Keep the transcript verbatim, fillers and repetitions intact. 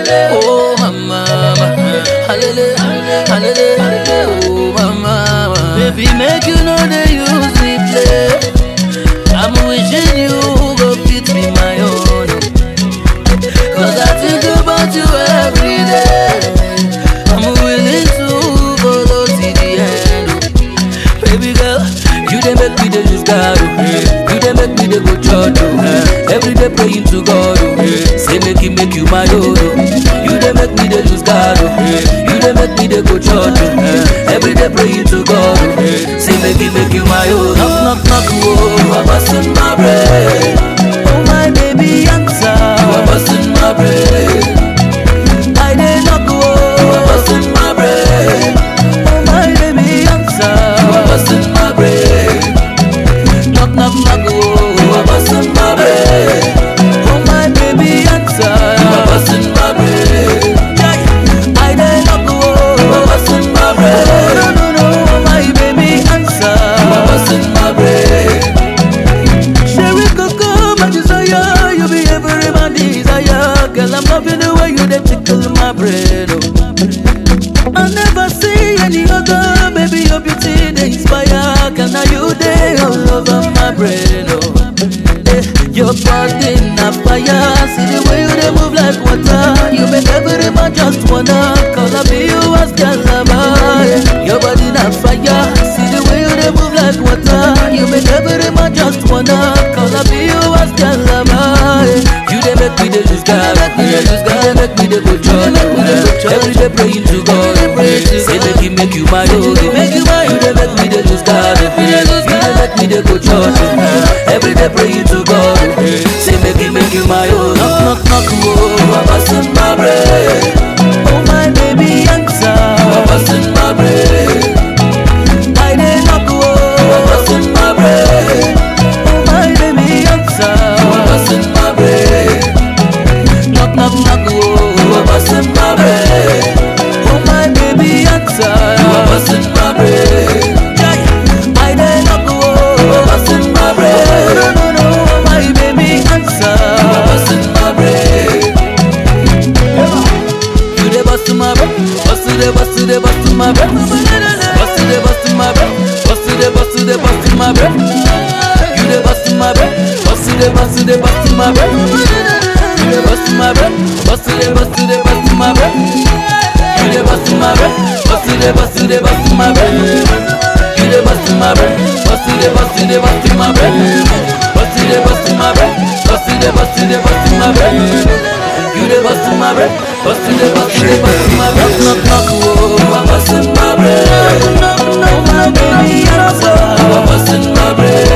Oh mama, halele, halele, oh mama. Baby, make you know they use me play. I'm wishing you go fit me my own. Cause I think about you every day. I'm willing to follow to the end. Baby girl, you dey make me dey lose God, oh. You dey make me dey go church, oh. Every day praying to God, oh. Say make him make you my Lord, oh. You dey make me dey lose God, oh. You dey make me dey go church, oh. Every day praying to God, oh. Say make him make you my Lord. Knock knock knock, oh. You are busting my brain. Oh my baby answer. You are busting my brain. I dey knock, oh. You are busting my brain. Oh my baby answer. You are busting my brain. Knock knock knock, oh. You are busting my brain. Oh my baby answer. You are busting my brain. I dey knock, oh. You are busting my brain. No no no, my baby answer. You are busting my brain. Sherry Coco, my desire, you be every man desire. Girl, I'm loving the way you dey tickle my brain, oh. I never see any other, baby, your beauty they inspire. Can I you dey all over my brain, oh. Eh, your body na fire, see the way you dey move like water. You make every man just wanna call up you as their lover. Yeah. Your body na fire, see the way you dey move like water. You make every man just wanna call up you as their lover. Yeah. You dey make me dey lose God, you dey make me dey go church. Every day praying to God, say make him make you my Lord. You dey make me dey lose God, you dey make me dey go church. Every day praying to God, say make him make you my Lord. Knock knock knock, oh, you are busting my brain. Oh my baby answer, you are busting my brain. I dey knock, oh, you are busting my brain. Oh my baby answer, you are busting my brain. Knock knock knock, oh, you are busting my brain. Oh my baby answer, you are busting my brain. I dey knock, oh, you are busting my brain. No no no, my baby answer, you are busting my brain. You dey bust my brain, bust dey bust dey bust my brain, bust dey bust my brain, bust dey bust dey bust my brain. You dey bust my brain, bust dey bust dey bust my brain. You dey bust my brain, bust dey bust dey bust my brain. You dey bust my brain, bust dey bust dey bust my brain. You dey bust my brain, bust dey bust dey bust my brain. Bust dey bust my brain, bust dey bust dey bust my brain. You dey bust my brain, bust dey bust dey bust my brain. Knock knock, oh, you are busting my brain. Oh my baby answer, you are busting my brain.